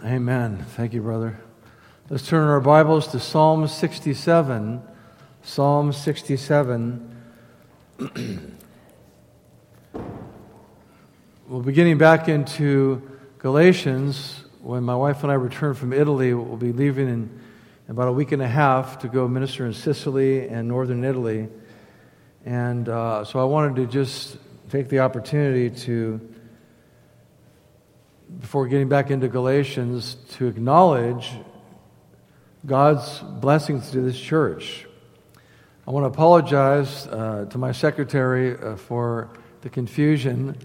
Amen. Thank you, brother. Let's turn our Bibles to Psalm 67. Psalm 67. We'll be getting back into Galatians. When my wife and I return from Italy, we'll be leaving in about a week and a half to go minister in Sicily and northern Italy. And so I wanted to just take the opportunity to, before getting back into Galatians, to acknowledge God's blessings to this church. I want to apologize to my secretary for the confusion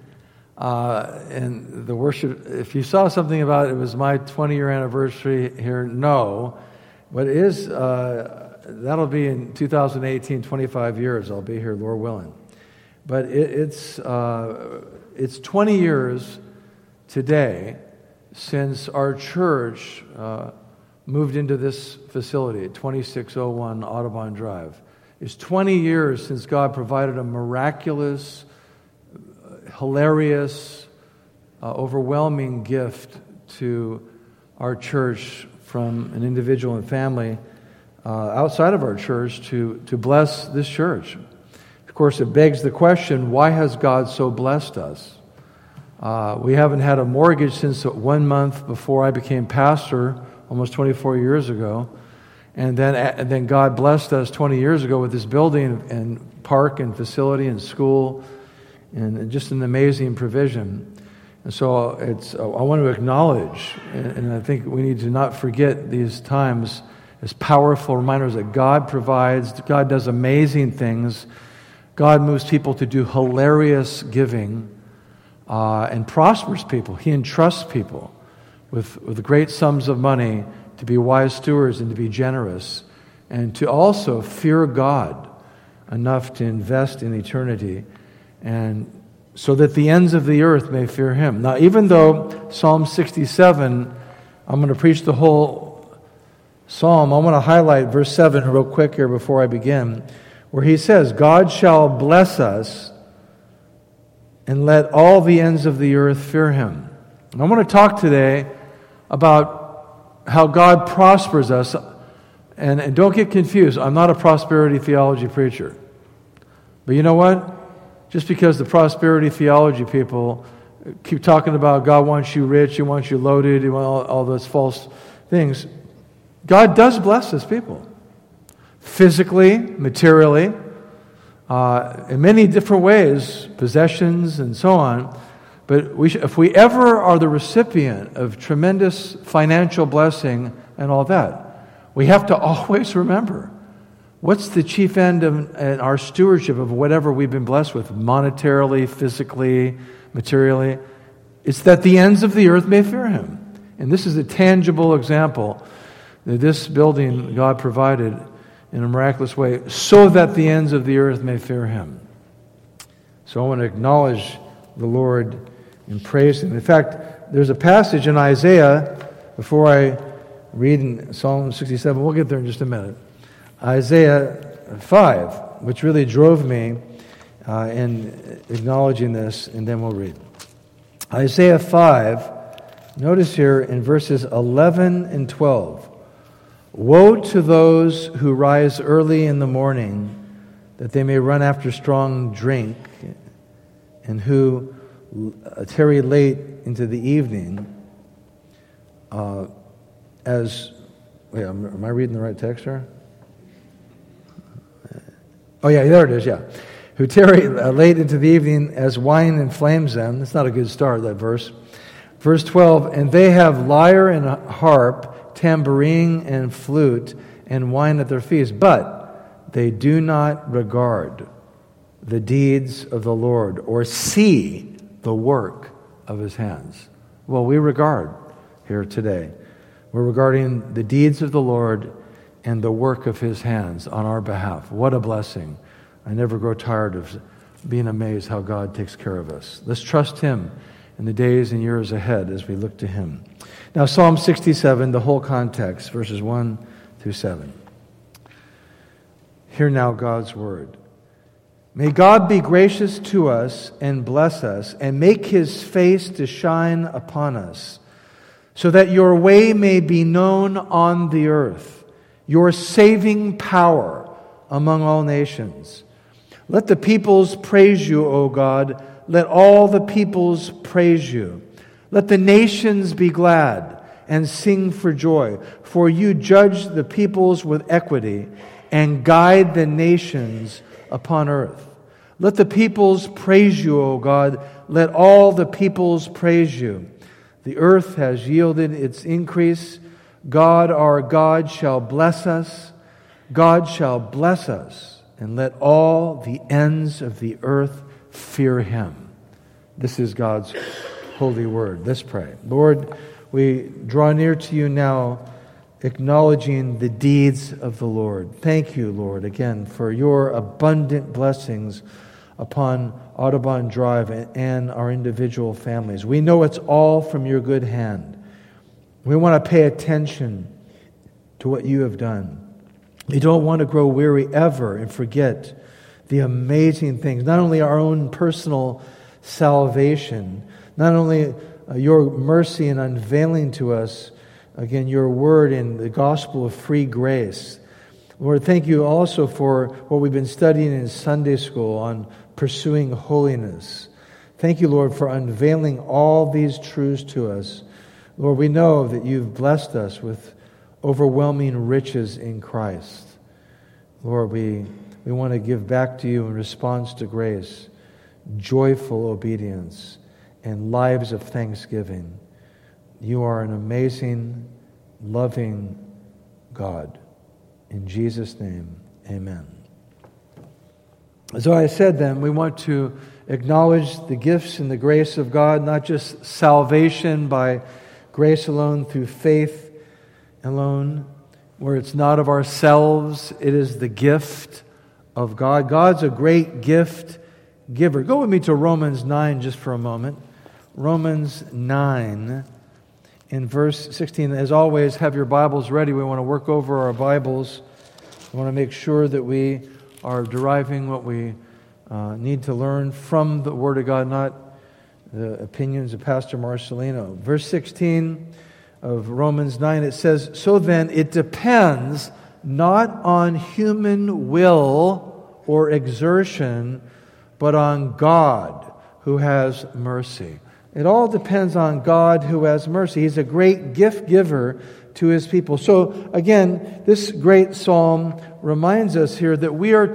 and the worship. If you saw something about it was my 20-year anniversary here, no. But it is, that'll be in 2018, 25 years. I'll be here, Lord willing. But it's 20 years today since our church moved into this facility at 2601 Audubon Drive. It's 20 years since God provided a miraculous, hilarious, overwhelming gift to our church from an individual and family outside of our church to bless this church. Of course, it begs the question, why has God so blessed us? We haven't had a mortgage since 1 month before I became pastor, almost 24 years ago. And then God blessed us 20 years ago with this building and park and facility and school and just an amazing provision. And so I want to acknowledge, and I think we need to not forget these times as powerful reminders that God provides, God does amazing things, God moves people to do hilarious giving, and prospers people. He entrusts people with great sums of money to be wise stewards and to be generous, and to also fear God enough to invest in eternity, and so that the ends of the earth may fear Him. Now, even though Psalm 67, I'm going to preach the whole psalm, I want to highlight verse 7 real quick here before I begin, where he says, God shall bless us and let all the ends of the earth fear Him. And I want to talk today about how God prospers us. And don't get confused, I'm not a prosperity theology preacher. But you know what? Just because the prosperity theology people keep talking about God wants you rich, He wants you loaded, He wants all those false things, God does bless His people. Physically, materially, in many different ways, possessions and so on. But if we ever are the recipient of tremendous financial blessing and all that, we have to always remember, what's the chief end of our stewardship of whatever we've been blessed with, monetarily, physically, materially? It's that the ends of the earth may fear Him. And this is a tangible example that this building God provided in a miraculous way so that the ends of the earth may fear Him. So I want to acknowledge the Lord and praise Him. In fact, there's a passage in Isaiah, before I read in Psalm 67, we'll get there in just a minute, Isaiah 5, which really drove me in acknowledging this, and then we'll read. Isaiah 5, notice here in verses 11 and 12, woe to those who rise early in the morning, that they may run after strong drink, and who tarry late into the evening. Am I reading the right text here? Oh yeah, there it is, yeah. Who tarry late into the evening as wine inflames them. That's not a good start, that verse. Verse 12, and they have lyre and harp, tambourine and flute, and wine at their feasts, but they do not regard the deeds of the Lord or see the work of His hands. Well, we regard here today. We're regarding the deeds of the Lord and the work of His hands on our behalf. What a blessing. I never grow tired of being amazed how God takes care of us. Let's trust Him in the days and years ahead as we look to Him. Now, Psalm 67, the whole context, verses 1 through 7. Hear now God's word. May God be gracious to us and bless us and make His face to shine upon us, so that your way may be known on the earth, your saving power among all nations. Let the peoples praise you, O God. Let all the peoples praise you. Let the nations be glad and sing for joy, for you judge the peoples with equity and guide the nations upon earth. Let the peoples praise you, O God. Let all the peoples praise you. The earth has yielded its increase. God, our God, shall bless us. God shall bless us. And let all the ends of the earth fear Him. This is God's holy word. Let's pray. Lord, we draw near to you now, acknowledging the deeds of the Lord. Thank you, Lord, again, for your abundant blessings upon Audubon Drive and our individual families. We know it's all from your good hand. We want to pay attention to what you have done. We don't want to grow weary ever and forget the amazing things, not only our own personal salvation, not only your mercy in unveiling to us, again, your word in the gospel of free grace. Lord, thank you also for what we've been studying in Sunday school on pursuing holiness. Thank you, Lord, for unveiling all these truths to us. Lord, we know that you've blessed us with overwhelming riches in Christ. Lord, we want to give back to you in response to grace, joyful obedience, and lives of thanksgiving. You are an amazing, loving God. In Jesus' name, amen. So I said then, we want to acknowledge the gifts and the grace of God, not just salvation by grace alone, through faith alone, where it's not of ourselves, it is the gift of God. God's a great gift giver. Go with me to Romans 9 just for a moment. Romans 9 in verse 16. As always, have your Bibles ready. We want to work over our Bibles. We want to make sure that we are deriving what we need to learn from the Word of God, not the opinions of Pastor Marcelino. Verse 16 of Romans 9, it says, "So then it depends not on human will or exertion, but on God who has mercy." It all depends on God who has mercy. He's a great gift giver to His people. So again, this great psalm reminds us here that we are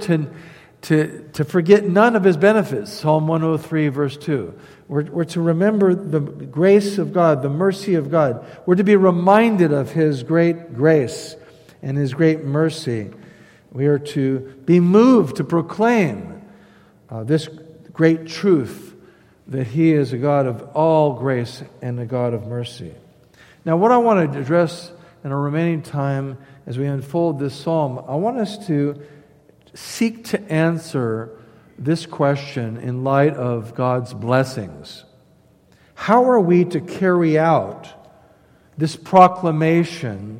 to forget none of His benefits. Psalm 103, verse 2. We're to remember the grace of God, the mercy of God. We're to be reminded of His great grace and His great mercy. We are to be moved to proclaim this great truth, that He is a God of all grace and a God of mercy. Now, what I want to address in our remaining time as we unfold this psalm, I want us to seek to answer this question in light of God's blessings. How are we to carry out this proclamation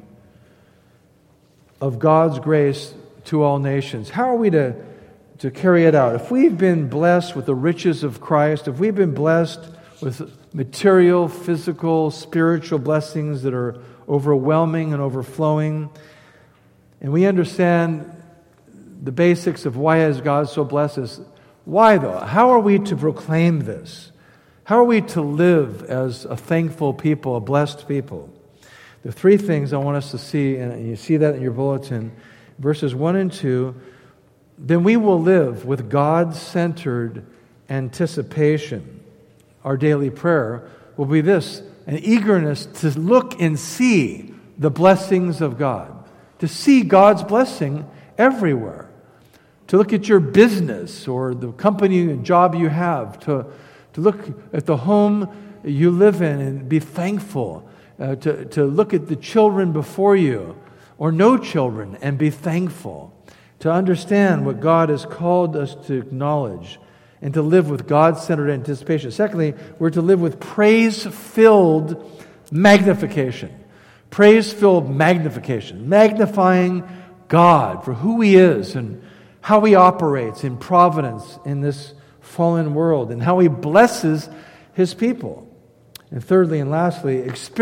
of God's grace to all nations? How are we to carry it out? If we've been blessed with the riches of Christ, if we've been blessed with material, physical, spiritual blessings that are overwhelming and overflowing, and we understand the basics of why has God so blessed us, why though? How are we to proclaim this? How are we to live as a thankful people, a blessed people? The three things I want us to see, and you see that in your bulletin, verses 1 and 2, then we will live with God-centered anticipation. Our daily prayer will be this: an eagerness to look and see the blessings of God, to see God's blessing everywhere, to look at your business or the company and job you have, to look at the home you live in and be thankful, to look at the children before you or no children and be thankful, to understand what God has called us to acknowledge, and to live with God-centered anticipation. Secondly, we're to live with praise-filled magnification. Praise-filled magnification. Magnifying God for who He is and how He operates in providence in this fallen world and how He blesses His people. And thirdly and lastly,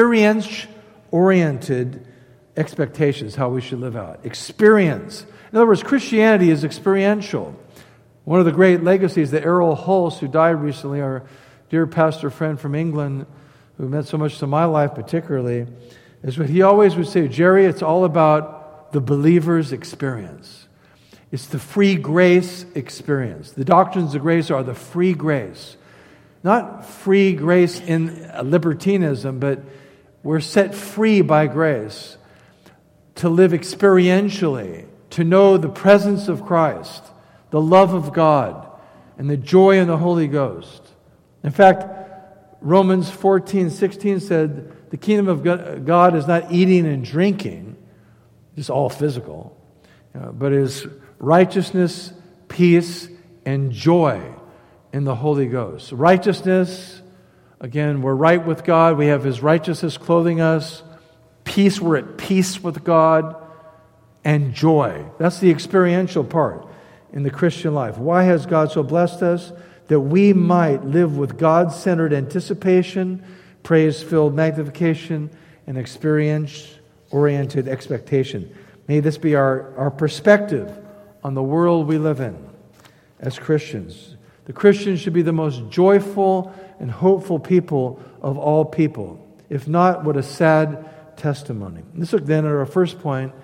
experience-oriented expectations, how we should live out. Experience. In other words, Christianity is experiential. One of the great legacies that Errol Hulse, who died recently, our dear pastor friend from England, who meant so much to my life particularly, is what he always would say, Jerry, it's all about the believer's experience. It's the free grace experience. The doctrines of grace are the free grace. Not free grace in libertinism, but we're set free by grace to live experientially, to know the presence of Christ, the love of God, and the joy in the Holy Ghost. In fact, Romans 14:16 said, the kingdom of God is not eating and drinking, just all physical, but is righteousness, peace, and joy in the Holy Ghost. Righteousness, again, we're right with God. We have His righteousness clothing us. Peace, we're at peace with God. And joy. That's the experiential part in the Christian life. Why has God so blessed us? That we might live with God-centered anticipation, praise-filled magnification, and experience-oriented expectation. May this be our perspective on the world we live in as Christians. The Christians should be the most joyful and hopeful people of all people. If not, what a sad testimony. Let's look then at our first point,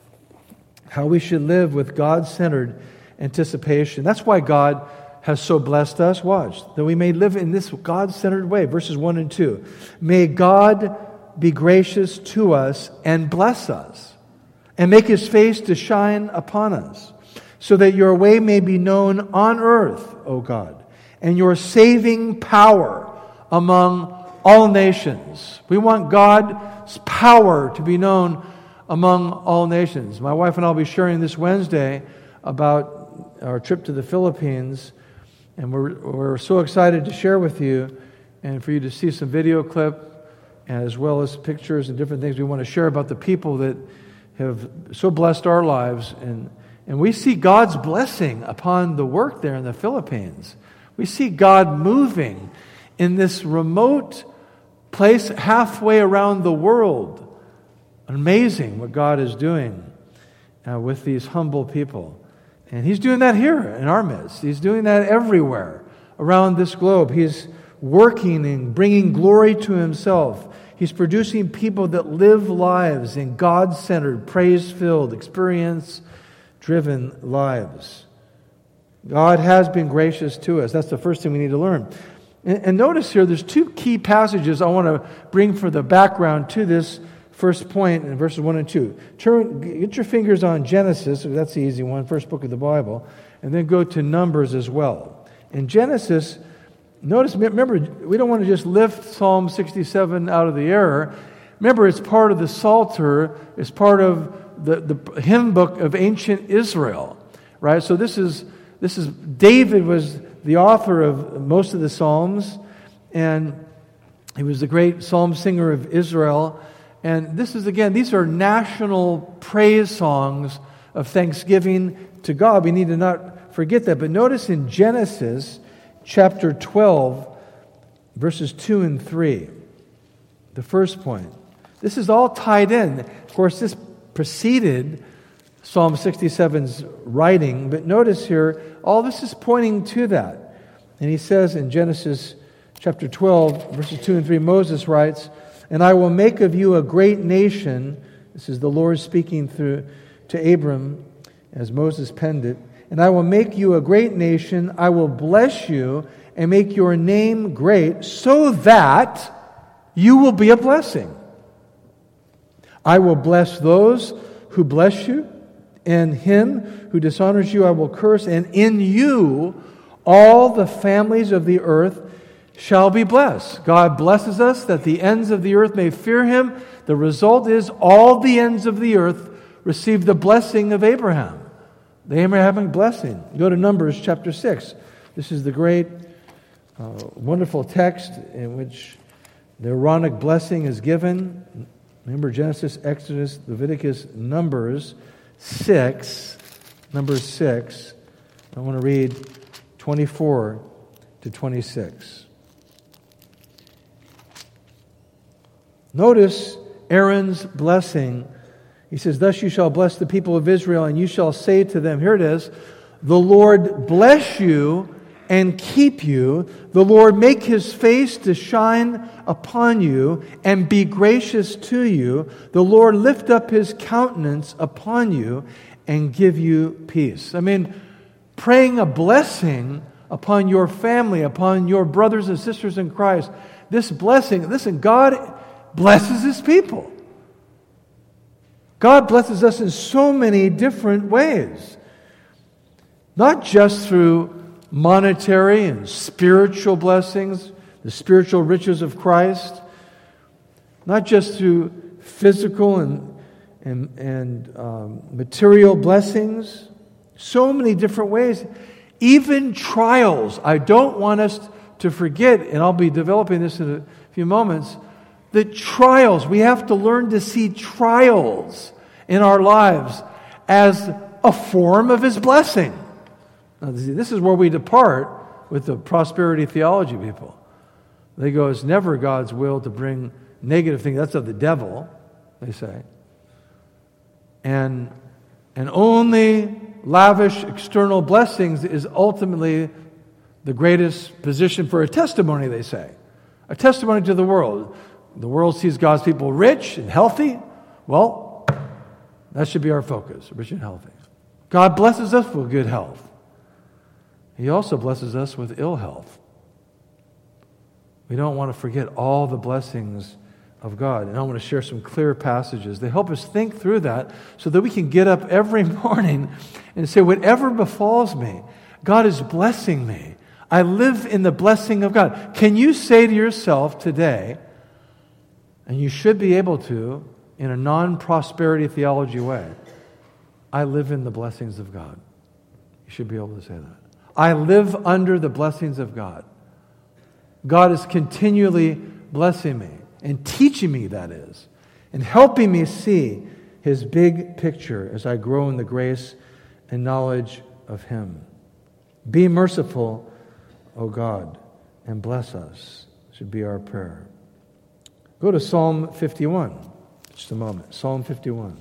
how we should live with God-centered anticipation. That's why God has so blessed us. Watch, that we may live in this God-centered way. Verses 1 and 2. May God be gracious to us and bless us, and make His face to shine upon us, so that your way may be known on earth, O God, and your saving power among all nations. We want God's power to be known among all nations. My wife and I will be sharing this Wednesday about our trip to the Philippines, and we're so excited to share with you and for you to see some video clip as well as pictures and different things we want to share about the people that have so blessed our lives. And we see God's blessing upon the work there in the Philippines. We see God moving in this remote place halfway around the world. Amazing what God is doing with these humble people. And He's doing that here in our midst. He's doing that everywhere around this globe. He's working and bringing glory to Himself. He's producing people that live lives in God-centered, praise-filled, experience-driven lives. God has been gracious to us. That's the first thing we need to learn. And notice here, there's two key passages I want to bring for the background to this first point in verses 1 and 2. Get your fingers on Genesis, that's the easy one, first book of the Bible, and then go to Numbers as well. In Genesis, notice, remember, we don't want to just lift Psalm 67 out of the air. Remember, it's part of the Psalter, it's part of the hymn book of ancient Israel, right? So this is David was the author of most of the Psalms, and he was the great psalm singer of Israel. And this is, again, these are national praise songs of thanksgiving to God. We need to not forget that. But notice in Genesis chapter 12, verses 2 and 3, the first point. This is all tied in. Of course, this preceded Psalm 67's writing, but notice here, all this is pointing to that. And he says in Genesis chapter 12, verses 2 and 3, Moses writes, "And I will make of you a great nation." This is the Lord speaking to Abram as Moses penned it. "And I will make you a great nation. I will bless you and make your name great so that you will be a blessing. I will bless those who bless you, and him who dishonors you I will curse, and in you all the families of the earth shall be blessed." God blesses us that the ends of the earth may fear Him. The result is all the ends of the earth receive the blessing of Abraham. The Abrahamic blessing. Go to Numbers chapter 6. This is the great, wonderful text in which the Aaronic blessing is given. Remember Genesis, Exodus, Leviticus, Numbers 6. Numbers 6. I want to read 24 to 26. Notice Aaron's blessing. He says, thus you shall bless the people of Israel, and you shall say to them, here it is, the Lord bless you and keep you. The Lord make His face to shine upon you and be gracious to you. The Lord lift up His countenance upon you and give you peace. I mean, praying a blessing upon your family, upon your brothers and sisters in Christ. This blessing, listen, God blesses His people. God blesses us in so many different ways. Not just through monetary and spiritual blessings, the spiritual riches of Christ. Not just through physical and material blessings. So many different ways. Even trials. I don't want us to forget, and I'll be developing this in a few moments, that trials, we have to learn to see trials in our lives as a form of His blessing. Now, this is where we depart with the prosperity theology people. They go, it's never God's will to bring negative things. That's of the devil, they say. And only lavish external blessings is ultimately the greatest position for a testimony, they say. A testimony to the world. The world sees God's people rich and healthy. Well, that should be our focus, rich and healthy. God blesses us with good health. He also blesses us with ill health. We don't want to forget all the blessings of God. And I want to share some clear passages. They help us think through that so that we can get up every morning and say, whatever befalls me, God is blessing me. I live in the blessing of God. Can you say to yourself today, and you should be able to, in a non-prosperity theology way, I live in the blessings of God. You should be able to say that. I live under the blessings of God. God is continually blessing me and teaching me, that is, and helping me see His big picture as I grow in the grace and knowledge of Him. Be merciful, O God, and bless us, should be our prayer. Go to Psalm 51, just a moment. Psalm 51.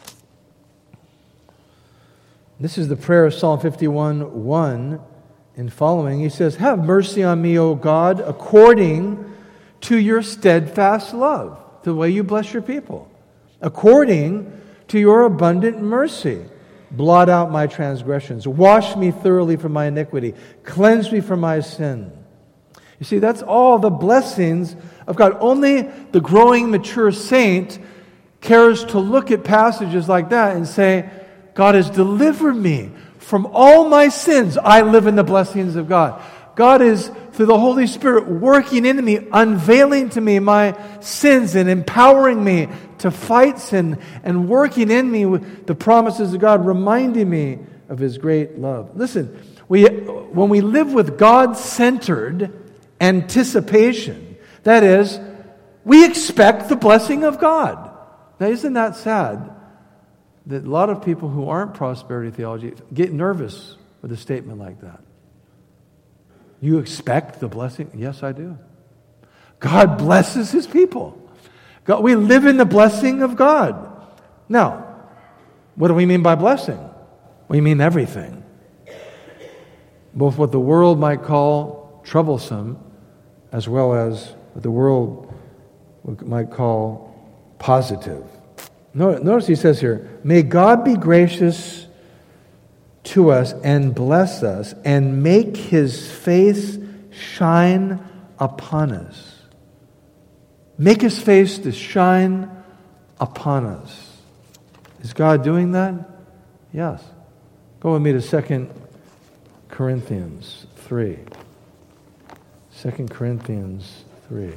This is the prayer of Psalm 51, 1 and following. He says, have mercy on me, O God, according to your steadfast love, the way you bless your people. According to your abundant mercy, blot out my transgressions. Wash me thoroughly from my iniquity. Cleanse me from my sin. You see, that's all the blessings of God. Only the growing, mature saint cares to look at passages like that and say, God has delivered me from all my sins. I live in the blessings of God. God is, through the Holy Spirit, working in me, unveiling to me my sins and empowering me to fight sin and working in me with the promises of God, reminding me of His great love. Listen, when we live with God-centered anticipation, that is, we expect the blessing of God. Now, isn't that sad? That a lot of people who aren't prosperity theology get nervous with a statement like that. You expect the blessing? Yes, I do. God blesses His people. We live in the blessing of God. Now, what do we mean by blessing? We mean everything. Both what the world might call troublesome, as well as what the world might call positive. Notice he says here, may God be gracious to us and bless us and make His face shine upon us. Make His face to shine upon us. Is God doing that? Yes. Go with me to 2 Corinthians 3. 2 Corinthians 3.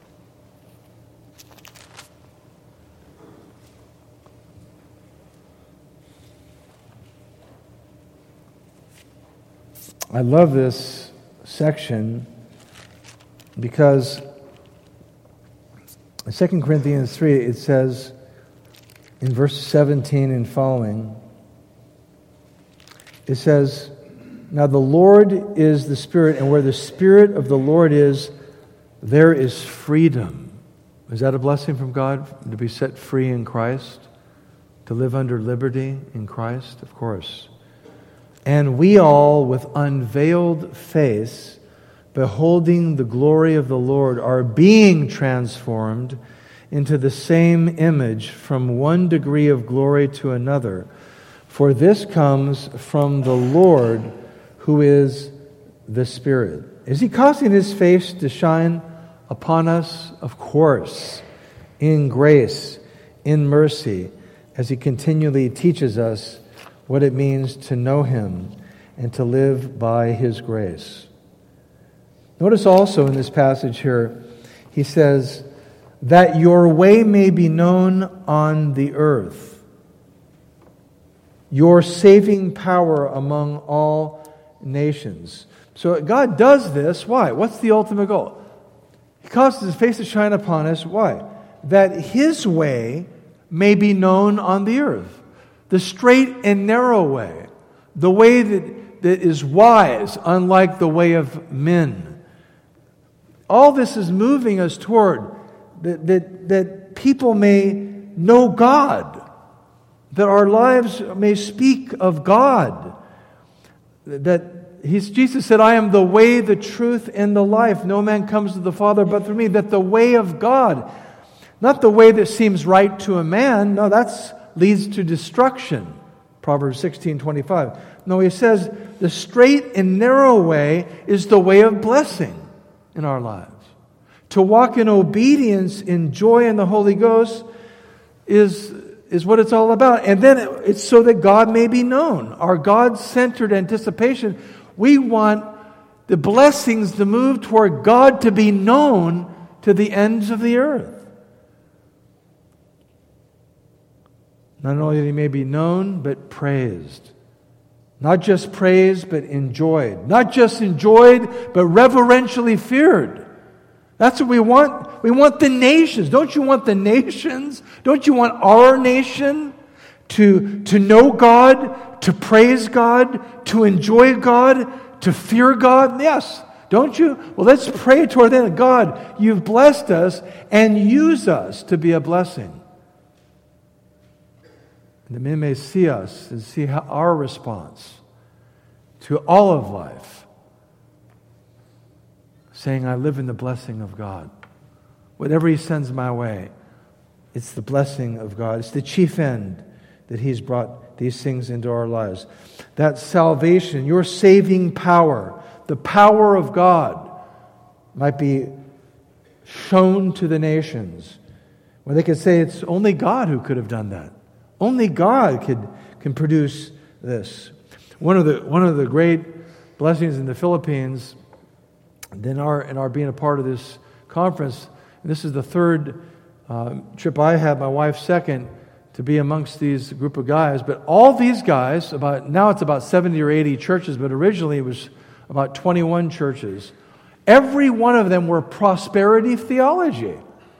I love this section because in 2 Corinthians 3 it says in verse 17 and following, it says, now the Lord is the Spirit, and where the Spirit of the Lord is, there is freedom. Is that a blessing from God, to be set free in Christ? To live under liberty in Christ? Of course. And we all, with unveiled face, beholding the glory of the Lord, are being transformed into the same image from one degree of glory to another. For this comes from the Lord, who is the Spirit. Is He causing His face to shine upon us? Of course, in grace, in mercy, as He continually teaches us what it means to know Him and to live by His grace. Notice also in this passage here, he says, that your way may be known on the earth, your saving power among all nations. So God does this. Why? What's the ultimate goal? He causes His face to shine upon us. Why? That His way may be known on the earth. The straight and narrow way. The way that is wise, unlike the way of men. All this is moving us toward that people may know God. That our lives may speak of God. Jesus said, I am the way, the truth, and the life. No man comes to the Father but through me. That the way of God, not the way that seems right to a man. No, that leads to destruction. Proverbs 16:25. No, he says the straight and narrow way is the way of blessing in our lives. To walk in obedience, in joy in the Holy Ghost is what it's all about. And then it's so that God may be known. Our God-centered anticipation. We want the blessings to move toward God to be known to the ends of the earth. Not only that He may be known, but praised. Not just praised, but enjoyed. Not just enjoyed, but reverentially feared. That's what we want. We want the nations. Don't you want the nations? Don't you want our nation to know God, to praise God, to enjoy God, to fear God? Yes. Don't you? Well, let's pray toward that. God, You've blessed us, and use us to be a blessing. And that men may see us and see our response to all of life. Saying, I live in the blessing of God. Whatever He sends my way, it's the blessing of God. It's the chief end that He's brought these things into our lives. That salvation, your saving power, the power of God, might be shown to the nations. Where they could say it's only God who could have done that. Only God can produce this. One of the great blessings in the Philippines, in our being a part of this conference, and this is the third trip I had, my wife's second, to be amongst these group of guys. But all these guys, now it's about 70 or 80 churches, but originally it was about 21 churches. Every one of them were prosperity theology.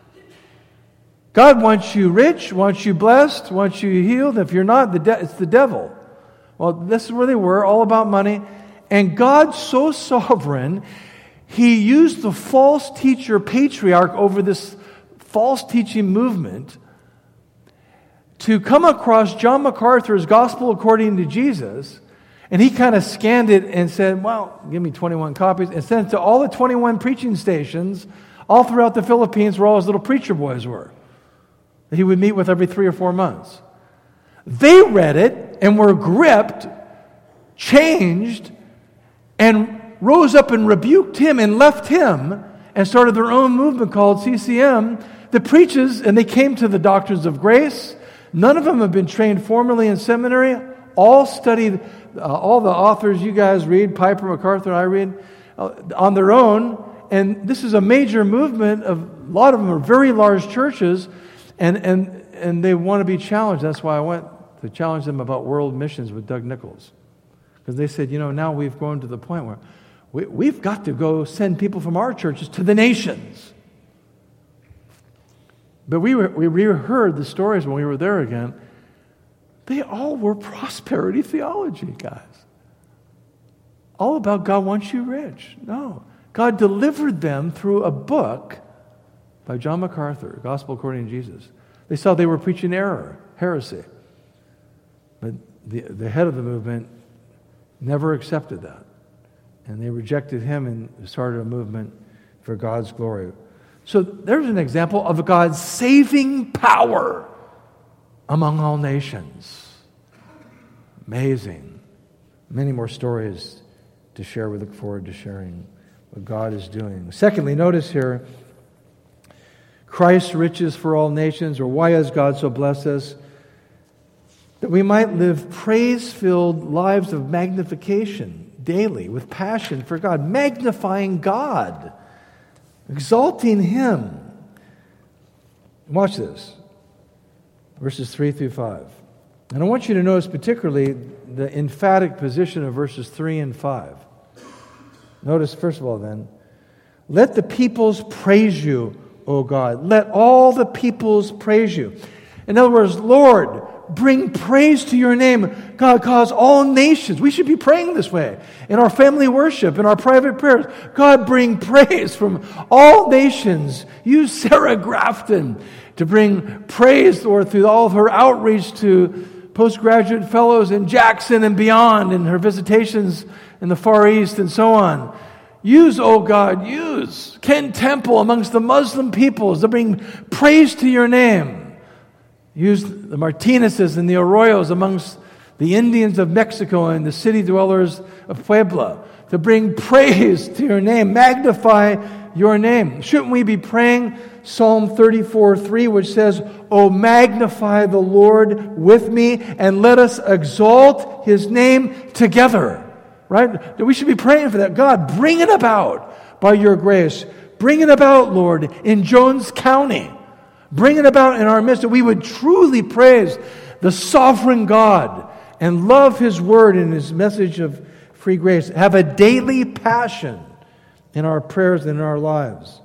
God wants you rich, wants you blessed, wants you healed. If you're not, it's the devil. Well, this is where they were, all about money. And God's so sovereign, He used the false teacher patriarch over this false teaching movement to come across John MacArthur's Gospel According to Jesus. And he kind of scanned it and said, well, give me 21 copies, and sent it to all the 21 preaching stations all throughout the Philippines where all his little preacher boys were, that he would meet with every 3 or 4 months. They read it and were gripped, changed, and rose up and rebuked him and left him and started their own movement called CCM that preaches, and they came to the doctrines of grace. None of them have been trained formally in seminary. All studied, all the authors you guys read, Piper, MacArthur, I read, on their own. And this is a major movement. A lot of them are very large churches, and they want to be challenged. That's why I went to challenge them about world missions with Doug Nichols. Because they said, now we've grown to the point where we've got to go send people from our churches to the nations. But we reheard the stories when we were there again. They all were prosperity theology, guys. All about God wants you rich. No. God delivered them through a book by John MacArthur, Gospel According to Jesus. They saw they were preaching error, heresy. But the head of the movement never accepted that. And they rejected him and started a movement for God's glory. So there's an example of God's saving power among all nations. Amazing. Many more stories to share. We look forward to sharing what God is doing. Secondly, notice here, Christ's riches for all nations, or why has God so blessed us? That we might live praise-filled lives of magnification daily, with passion for God, magnifying God, exalting Him. Watch this, verses 3 through 5. And I want you to notice particularly the emphatic position of verses 3 and 5. Notice, first of all then, let the peoples praise you, O God. Let all the peoples praise you. In other words, Lord, bring praise to your name. God, cause all nations. We should be praying this way in our family worship, in our private prayers. God, bring praise from all nations. Use Sarah Grafton to bring praise, Lord, through all of her outreach to postgraduate fellows in Jackson and beyond, and her visitations in the Far East and so on. Use, oh God, use Ken Temple amongst the Muslim peoples to bring praise to your name. Use the Martinezes and the Arroyos amongst the Indians of Mexico and the city dwellers of Puebla to bring praise to your name. Magnify your name. Shouldn't we be praying Psalm 34:3, which says, "O magnify the Lord with me, and let us exalt His name together." Right? We should be praying for that. God, bring it about by your grace. Bring it about, Lord, in Jones County. Bring it about in our midst, that we would truly praise the sovereign God and love His word and His message of free grace. Have a daily passion in our prayers and in our lives.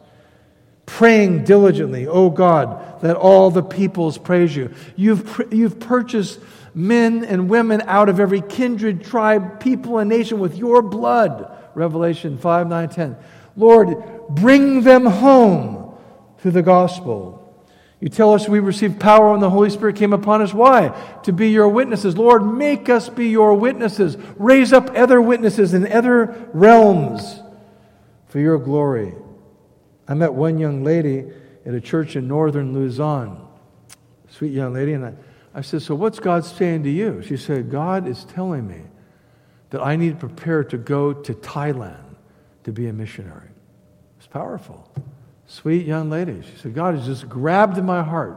Praying diligently, oh God, that all the peoples praise you. You've purchased men and women out of every kindred, tribe, people, and nation with your blood. Revelation 5:9-10. Lord, bring them home through the gospel. You tell us we received power when the Holy Spirit came upon us. Why? To be your witnesses. Lord, make us be your witnesses. Raise up other witnesses in other realms for your glory. I met one young lady at a church in northern Luzon. Sweet young lady. And I said, so what's God saying to you? She said, God is telling me that I need to prepare to go to Thailand to be a missionary. It's powerful. Sweet young lady. She said, God has just grabbed in my heart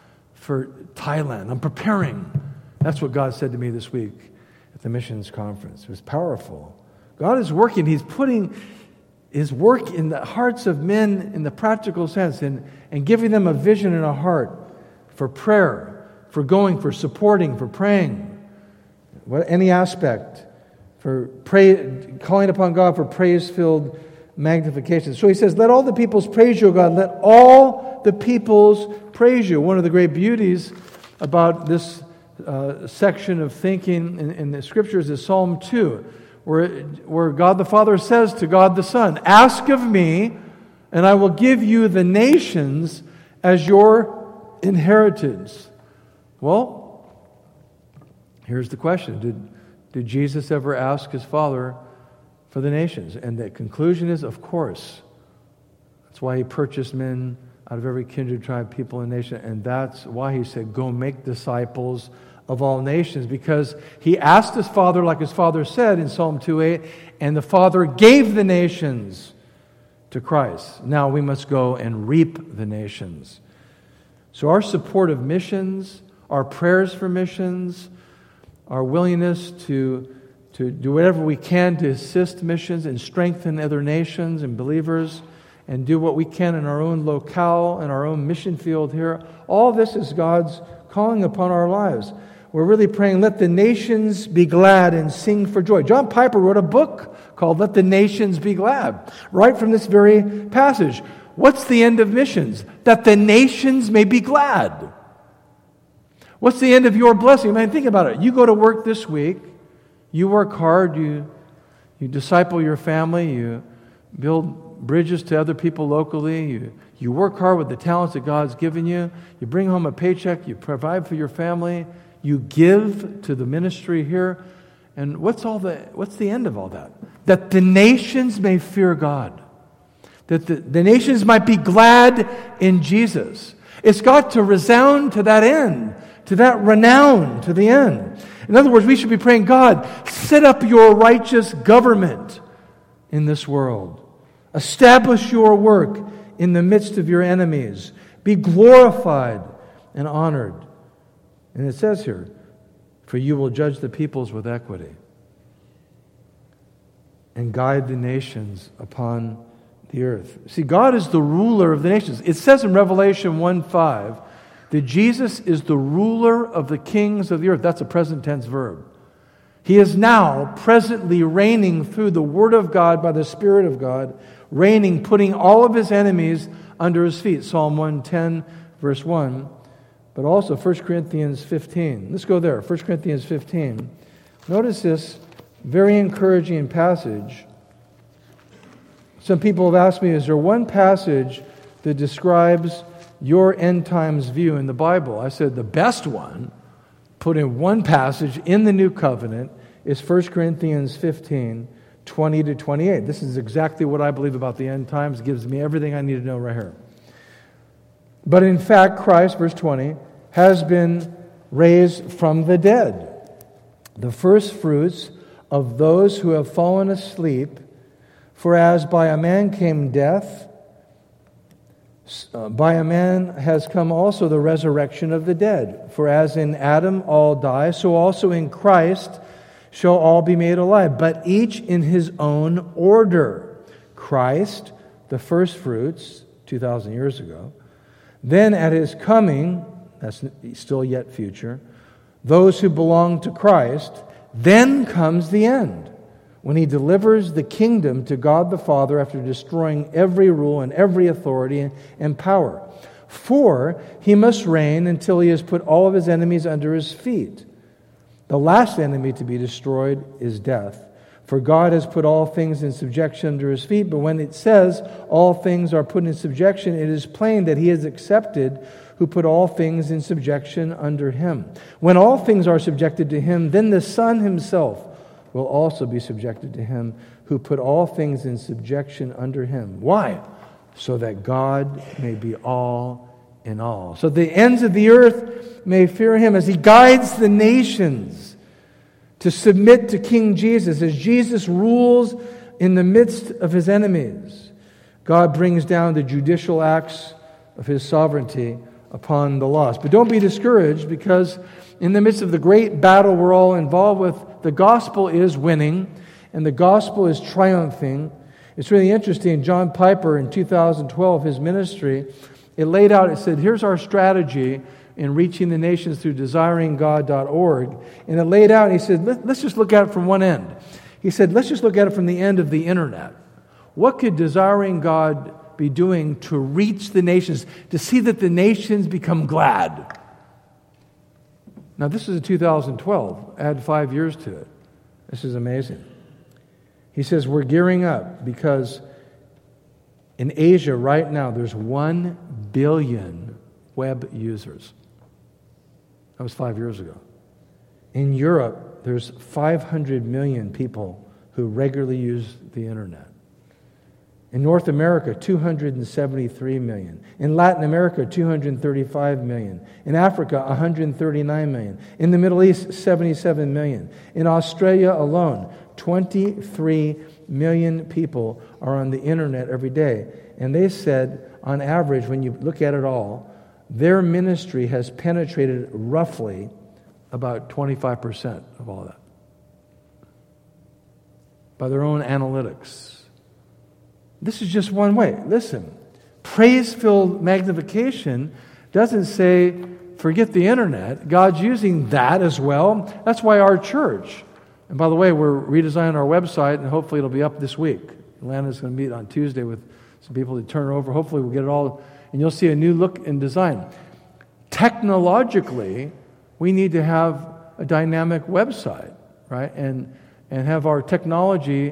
for Thailand. I'm preparing. That's what God said to me this week at the missions conference. It was powerful. God is working. He's putting His work in the hearts of men in the practical sense and giving them a vision and a heart for prayer, for going, for supporting, for praying. Any aspect, for calling upon God for praise-filled magnification. So he says, let all the peoples praise you, O God. Let all the peoples praise you. One of the great beauties about this section of thinking in the Scriptures is Psalm 2, where God the Father says to God the Son, ask of me, and I will give you the nations as your inheritance. Well, here's the question. Did Jesus ever ask His Father for the nations? And the conclusion is, of course. That's why He purchased men out of every kindred, tribe, people, and nation. And that's why He said, go make disciples of all nations. Because He asked His Father, like His Father said in Psalm 2:8, and the Father gave the nations to Christ. Now we must go and reap the nations. So our support of missions, our prayers for missions, our willingness to do whatever we can to assist missions and strengthen other nations and believers and do what we can in our own locale, in our own mission field here. All this is God's calling upon our lives. We're really praying, let the nations be glad and sing for joy. John Piper wrote a book called Let the Nations Be Glad, right from this very passage. What's the end of missions? That the nations may be glad. What's the end of your blessing? I mean, think about it. You go to work this week, you work hard, you disciple your family, you build bridges to other people locally. You work hard with the talents that God's given you. You bring home a paycheck. You provide for your family. You give to the ministry here. And what's the end of all that? That the nations may fear God. That the nations might be glad in Jesus. It's got to resound to that end, to that renown, to the end. In other words, we should be praying, God, set up your righteous government in this world. Establish your work in the midst of your enemies. Be glorified and honored. And it says here, for you will judge the peoples with equity and guide the nations upon the earth. See, God is the ruler of the nations. It says in Revelation 1:5 that Jesus is the ruler of the kings of the earth. That's a present tense verb. He is now presently reigning through the Word of God by the Spirit of God, reigning, putting all of his enemies under his feet. Psalm 110, verse 1. But also 1 Corinthians 15. Let's go there. 1 Corinthians 15. Notice this very encouraging passage. Some people have asked me, is there one passage that describes your end times view in the Bible? I said the best one, put in one passage in the New Covenant, is 1 Corinthians 15, 20 to 28. This is exactly what I believe about the end times. It gives me everything I need to know right here. But in fact, Christ, verse 20, has been raised from the dead, the first fruits of those who have fallen asleep. For as by a man came death, by a man has come also the resurrection of the dead. For as in Adam all die, so also in Christ shall all be made alive, but each in his own order. Christ, the first fruits, 2,000 years ago. Then at his coming, that's still yet future, those who belong to Christ. Then comes the end, when he delivers the kingdom to God the Father after destroying every rule and every authority and power. For he must reign until he has put all of his enemies under his feet. The last enemy to be destroyed is death. For God has put all things in subjection under his feet. But when it says all things are put in subjection, it is plain that he has accepted who put all things in subjection under him. When all things are subjected to him, then the Son himself will also be subjected to him who put all things in subjection under him. Why? So that God may be all in all. So the ends of the earth may fear him as he guides the nations to submit to King Jesus. As Jesus rules in the midst of his enemies, God brings down the judicial acts of his sovereignty upon the lost. But don't be discouraged, because in the midst of the great battle we're all involved with, the gospel is winning and the gospel is triumphing. It's really interesting. John Piper in 2012, his ministry, it laid out, it said, here's our strategy in reaching the nations through desiringgod.org. And it laid out, he said, let's just look at it from one end. He said, let's just look at it from the end of the internet. What could Desiring God be doing to reach the nations, to see that the nations become glad? Now, this is a 2012. Add 5 years to it. This is amazing. He says, we're gearing up because in Asia right now, there's 1 billion web users. That was 5 years ago. In Europe, there's 500 million people who regularly use the internet. In North America, 273 million. In Latin America, 235 million. In Africa, 139 million. In the Middle East, 77 million. In Australia alone, 23 million people are on the internet every day. And they said, on average, when you look at it all, their ministry has penetrated roughly about 25% of all that. By their own analytics. This is just one way. Listen, praise-filled magnification doesn't say, forget the internet. God's using that as well. That's why our church, and by the way, we're redesigning our website, and hopefully it'll be up this week. Atlanta's going to meet on Tuesday with some people to turn it over. Hopefully we'll get it all, and you'll see a new look and design. Technologically, we need to have a dynamic website, right? And have our technology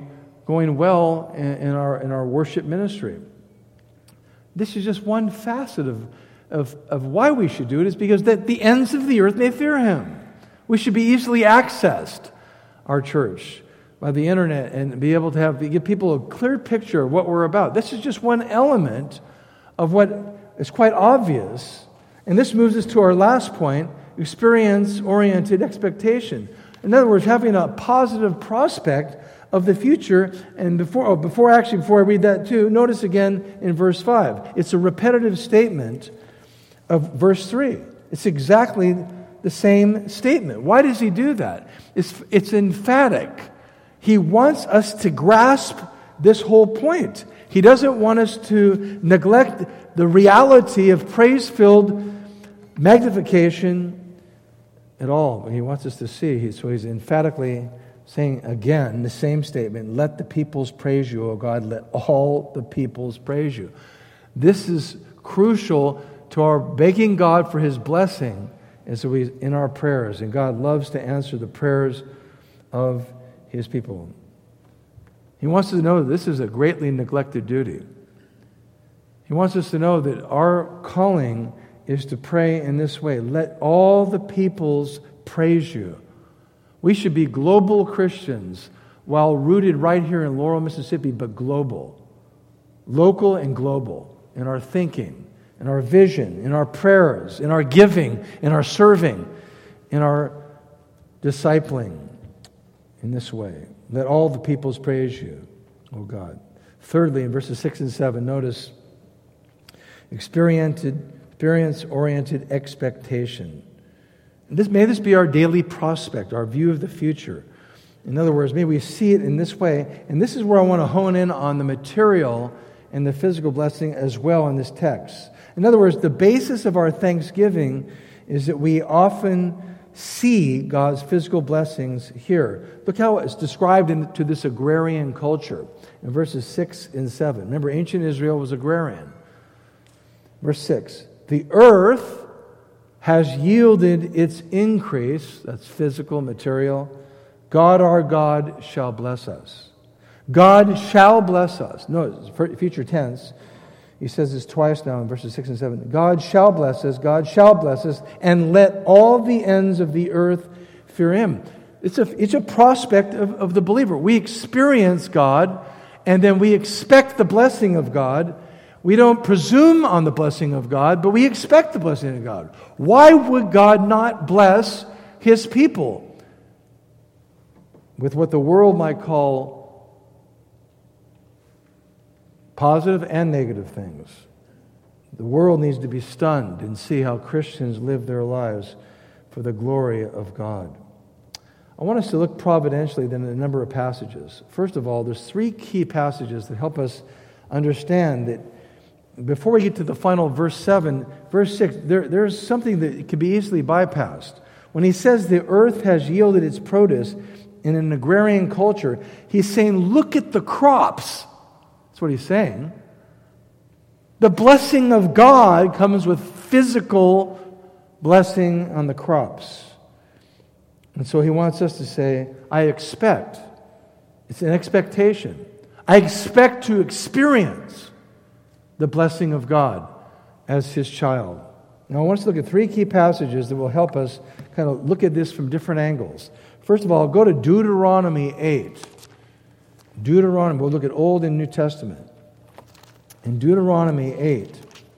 going well in our worship ministry. This is just one facet of why we should do it, is because that the ends of the earth may fear Him. We should be easily accessed, our church, by the internet, and be able to give people a clear picture of what we're about. This is just one element of what is quite obvious. And this moves us to our last point, experience-oriented expectation. In other words, having a positive prospect of the future. And before I read that too, notice again in verse 5. It's a repetitive statement of verse 3. It's exactly the same statement. Why does he do that? It's emphatic. He wants us to grasp this whole point. He doesn't want us to neglect the reality of praise-filled magnification at all. He wants us to see. So he's emphatically saying again the same statement, let the peoples praise you, O God, let all the peoples praise you. This is crucial to our begging God for His blessing as we in our prayers. And God loves to answer the prayers of His people. He wants us to know that this is a greatly neglected duty. He wants us to know that our calling is to pray in this way. Let all the peoples praise you. We should be global Christians while rooted right here in Laurel, Mississippi, but global. Local and global in our thinking, in our vision, in our prayers, in our giving, in our serving, in our discipling in this way. Let all the peoples praise you, O God. Thirdly, in verses 6 and 7, notice experience-oriented expectation. May this be our daily prospect, our view of the future. In other words, may we see it in this way. And this is where I want to hone in on the material and the physical blessing as well in this text. In other words, the basis of our thanksgiving is that we often see God's physical blessings here. Look how it's described to this agrarian culture in verses 6 and 7. Remember, ancient Israel was agrarian. Verse 6, the earth has yielded its increase, that's physical, material. God our God shall bless us. God shall bless us. Notice, future tense. He says this twice now in verses 6 and 7. God shall bless us, and let all the ends of the earth fear Him. It's a prospect of the believer. We experience God, and then we expect the blessing of God. We don't presume on the blessing of God, but we expect the blessing of God. Why would God not bless His people with what the world might call positive and negative things? The world needs to be stunned and see how Christians live their lives for the glory of God. I want us to look providentially then at a number of passages. First of all, there's 3 key passages that help us understand that before we get to the final verse 7, verse 6, there's something that could be easily bypassed. When he says the earth has yielded its produce in an agrarian culture, he's saying, look at the crops. That's what he's saying. The blessing of God comes with physical blessing on the crops. And so he wants us to say, I expect. It's an expectation. I expect to experience the blessing of God as His child. Now I want us to look at 3 key passages that will help us kind of look at this from different angles. First of all, go to Deuteronomy 8. Deuteronomy, we'll look at Old and New Testament. In Deuteronomy 8,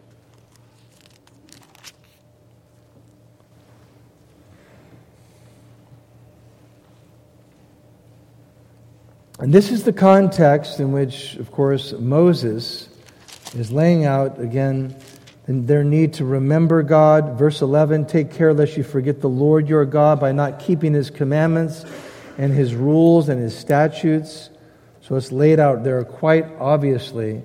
and this is the context in which, of course, Moses is laying out, again, their need to remember God. Verse 11, take care lest you forget the Lord your God by not keeping His commandments and His rules and His statutes. So it's laid out there quite obviously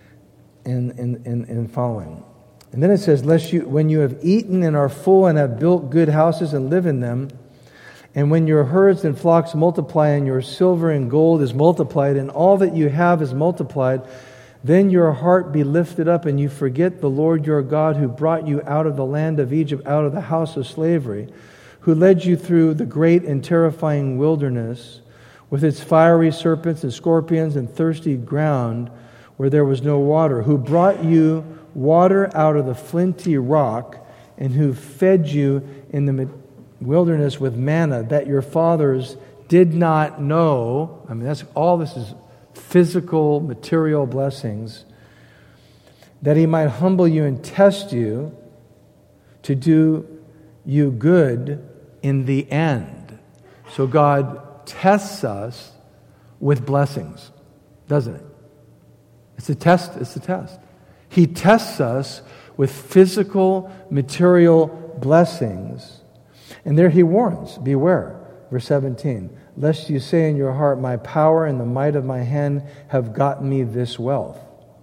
in following. And then it says, lest you, when you have eaten and are full and have built good houses and live in them, and when your herds and flocks multiply and your silver and gold is multiplied and all that you have is multiplied, then your heart be lifted up and you forget the Lord your God who brought you out of the land of Egypt, out of the house of slavery, who led you through the great and terrifying wilderness, with its fiery serpents and scorpions and thirsty ground where there was no water, who brought you water out of the flinty rock, and who fed you in the wilderness with manna that your fathers did not know. I mean, that's all this is physical, material blessings, that he might humble you and test you to do you good in the end. So God tests us with blessings, doesn't it? It's a test. It's a test. He tests us with physical, material blessings. And there he warns, beware. Verse 17, lest you say in your heart, my power and the might of my hand have gotten me this wealth.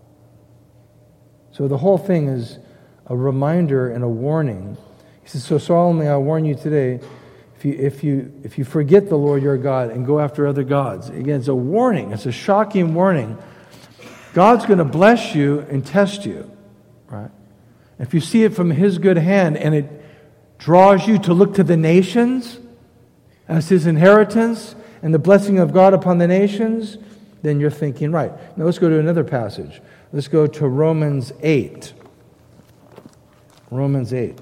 So the whole thing is a reminder and a warning. He says, so solemnly I warn you today, if you forget the Lord your God and go after other gods. Again, it's a warning. It's a shocking warning. God's going to bless you and test you, right? If you see it from his good hand and it draws you to look to the nations as his inheritance and the blessing of God upon the nations, then you're thinking right. Now let's go to another passage. Let's go to Romans 8. Romans 8.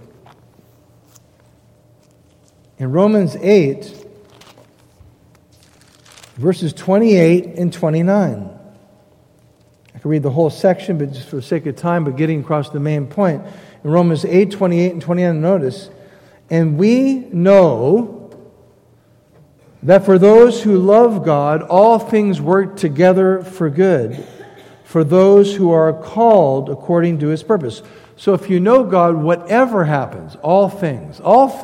In Romans 8, verses 28 and 29. I could read the whole section, but just for the sake of time, but getting across the main point. In Romans 8, 28 and 29, notice, and we know that for those who love God, all things work together for good, for those who are called according to his purpose. So if you know God, whatever happens, all things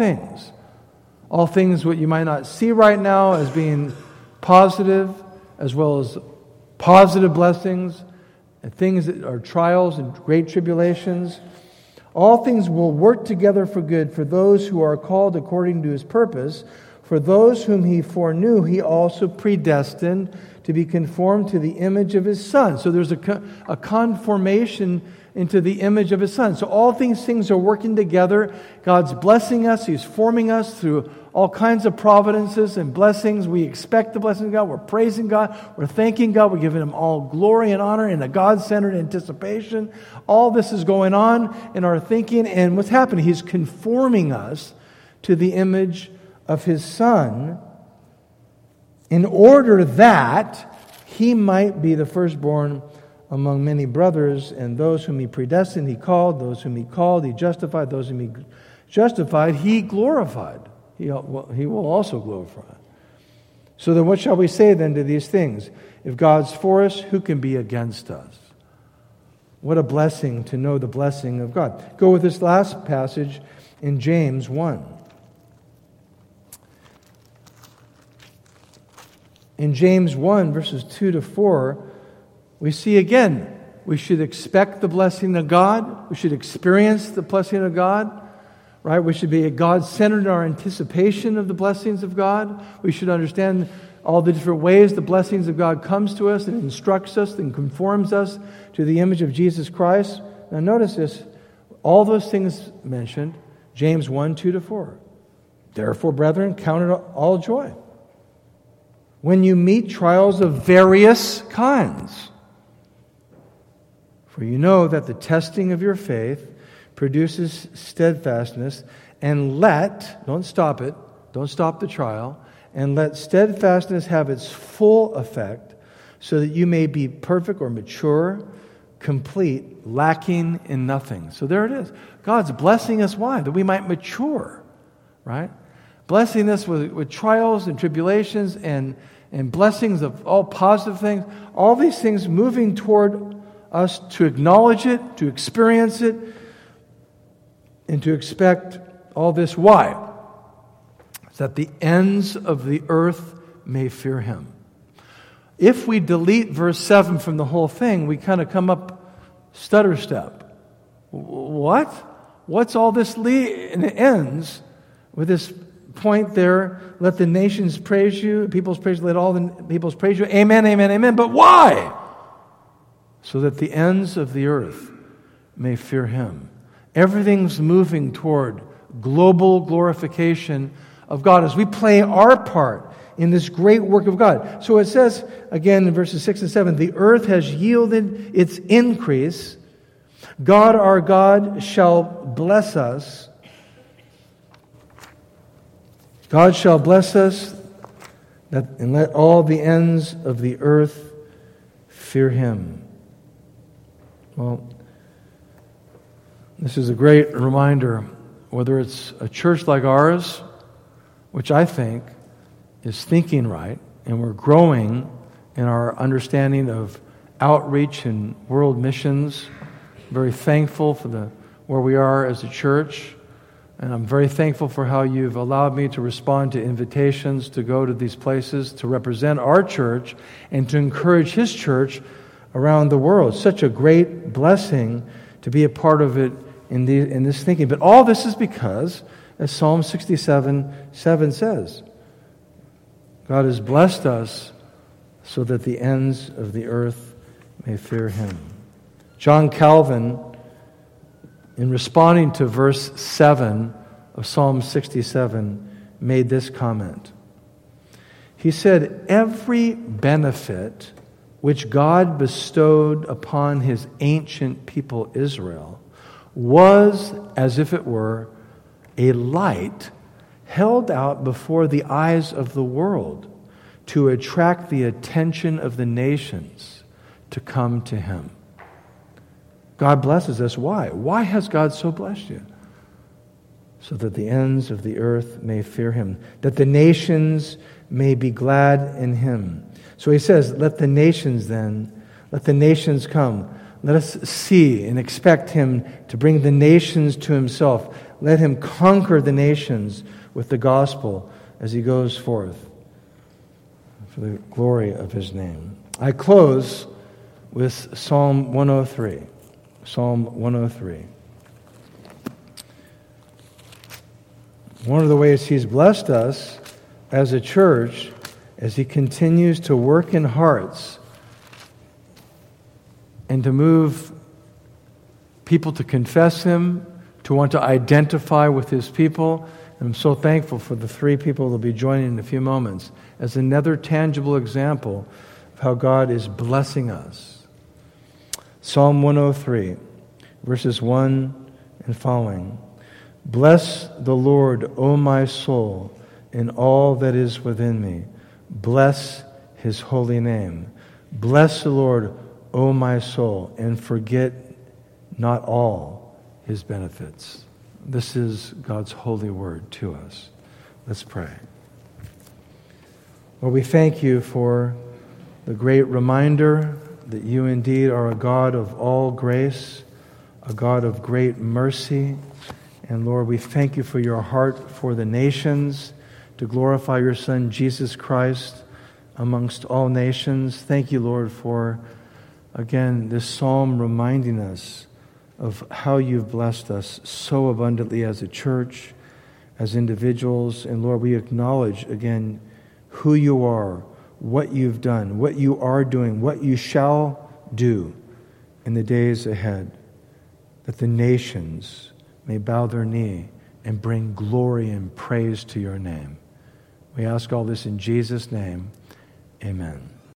what you might not see right now as being positive, as well as positive blessings, and things that are trials and great tribulations, all things will work together for good for those who are called according to his purpose. For those whom he foreknew, he also predestined to be conformed to the image of his Son. So there's a conformation into the image of his Son. So all these things are working together. God's blessing us. He's forming us through all kinds of providences and blessings. We expect the blessing of God. We're praising God. We're thanking God. We're giving him all glory and honor in a God-centered anticipation. All this is going on in our thinking. And what's happening? He's conforming us to the image of his Son in order that he might be the firstborn among many brothers, and those whom he predestined, he called. Those whom he called, he justified. Those whom he justified, he glorified. He will also glorify. So then what shall we say then to these things? If God's for us, who can be against us? What a blessing to know the blessing of God. Go with this last passage in James 1. In James 1, verses 2 to 4, we see again, we should expect the blessing of God. We should experience the blessing of God, right? We should be God-centered in our anticipation of the blessings of God. We should understand all the different ways the blessings of God comes to us and instructs us and conforms us to the image of Jesus Christ. Now notice this, all those things mentioned, James 1, 2 to 4. Therefore, brethren, count it all joy when you meet trials of various kinds. For you know that the testing of your faith produces steadfastness, and don't stop the trial, and let steadfastness have its full effect, so that you may be perfect or mature, complete, lacking in nothing. So there it is. God's blessing us. Why? That we might mature, right? Blessing us with trials and tribulations and blessings of all positive things. All these things moving toward us to acknowledge it, to experience it, and to expect all this. Why? It's that the ends of the earth may fear him. If we delete verse 7 from the whole thing, we kind of come up stutter step. What? What's all this? And it ends with this point there, let the nations praise you, peoples praise you, let all the peoples praise you. Amen, amen, amen. But why? So that the ends of the earth may fear him. Everything's moving toward global glorification of God as we play our part in this great work of God. So it says, again in verses 6 and 7, the earth has yielded its increase. God our God shall bless us. God shall bless us, and let all the ends of the earth fear Him. Well, this is a great reminder, whether it's a church like ours, which I think is thinking right, and we're growing in our understanding of outreach and world missions. Very thankful for where we are as a church, and I'm very thankful for how you've allowed me to respond to invitations to go to these places, to represent our church, and to encourage His church around the world. Such a great blessing to be a part of it in this thinking. But all this is because, as Psalm 67:7 says, God has blessed us so that the ends of the earth may fear Him. John Calvin, in responding to verse 7 of Psalm 67, made this comment. He said, every benefit which God bestowed upon His ancient people Israel was, as if it were, a light held out before the eyes of the world to attract the attention of the nations to come to Him. God blesses us. Why? Why has God so blessed you? So that the ends of the earth may fear Him, that the nations may be glad in Him. So He says, let the nations come. Let us see and expect Him to bring the nations to Himself. Let Him conquer the nations with the gospel as He goes forth for the glory of His name. I close with Psalm 103. Psalm 103. One of the ways He's blessed us as a church, as He continues to work in hearts and to move people to confess Him, to want to identify with His people. And I'm so thankful for the 3 people that will be joining in a few moments as another tangible example of how God is blessing us. Psalm 103, verses 1 and following. Bless the Lord, O my soul, and all that is within me. Bless His holy name. Bless the Lord, O my soul, and forget not all His benefits. This is God's holy word to us. Let's pray. Lord, we thank You for the great reminder that You indeed are a God of all grace, a God of great mercy. And Lord, we thank You for Your heart for the nations, to glorify Your Son, Jesus Christ, amongst all nations. Thank You, Lord, for, again, this psalm reminding us of how You've blessed us so abundantly as a church, as individuals. And Lord, we acknowledge, again, who You are, what You've done, what You are doing, what You shall do in the days ahead, that the nations may bow their knee and bring glory and praise to Your name. We ask all this in Jesus' name. Amen.